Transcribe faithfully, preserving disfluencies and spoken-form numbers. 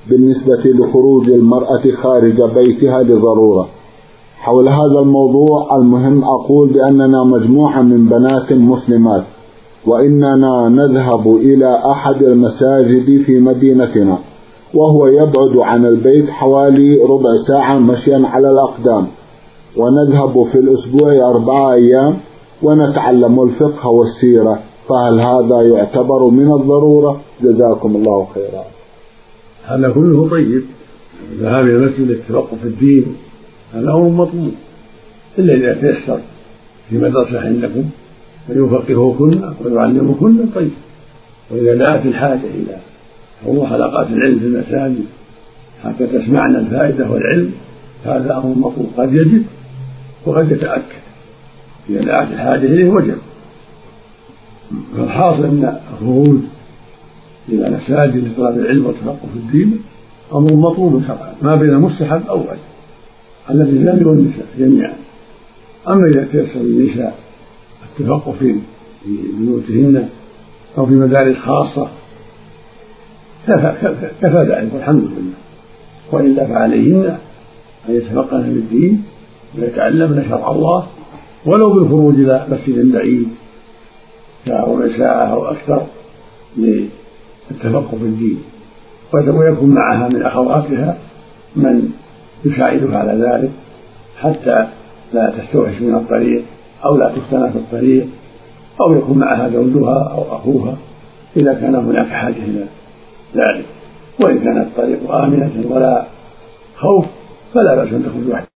بالنسبة لخروج المرأة خارج بيتها لضرورة. حول هذا الموضوع المهم أقول بأننا مجموعة من بنات مسلمات، وإننا نذهب إلى أحد المساجد في مدينتنا، وهو يبعد عن البيت حوالي ربع ساعة مشيا على الأقدام، ونذهب في الأسبوع أربعة أيام ونتعلم الفقه والسيرة، فهل هذا يعتبر من الضرورة؟ جزاكم الله خيرا. هذا كله طيب، الذهاب إلى المسجد للتفقه في الدين هذا أمر مطلوب، إلا إذا تيسر في مدرسة عندكم فيفقهوكن ويعلموكن طيب، وإذا دعت الحاجة إلى حضور حلقات العلم في المساجد حتى تسمعنا الفائدة والعلم هذا أمر مطلوب، قد يجب وقد يتأكد، إذا دعت الحاجة إليه وجب. فالحاصل أن الخروج إلى مساجد لطلب العلم والتفقه في الدين أمر مطلوب شرعا، ما بين مستحب أو واجب على الرجال والنساء جميعا. أما إذا تيسر النساء التفقه في بيوتهن أو في مدارس خاصة كفى ذلك والحمد لله، وإلا فعليهن أن يتفقهن في الدين ويتعلمن شرع الله ولو بالخروج إلى مسجد بعيد ربع ساعة أو أكثر للتفقه في الدين، ويكون معها من أخواتها من يساعدها على ذلك حتى لا تستوحش من الطريق أو لا تفتن في الطريق، أو يكون معها زوجها أو أخوها إذا كان هناك حاجة إلى ذلك. وإن كان الطريق آمنة ولا خوف فلا بأس أن تخرج وحدها.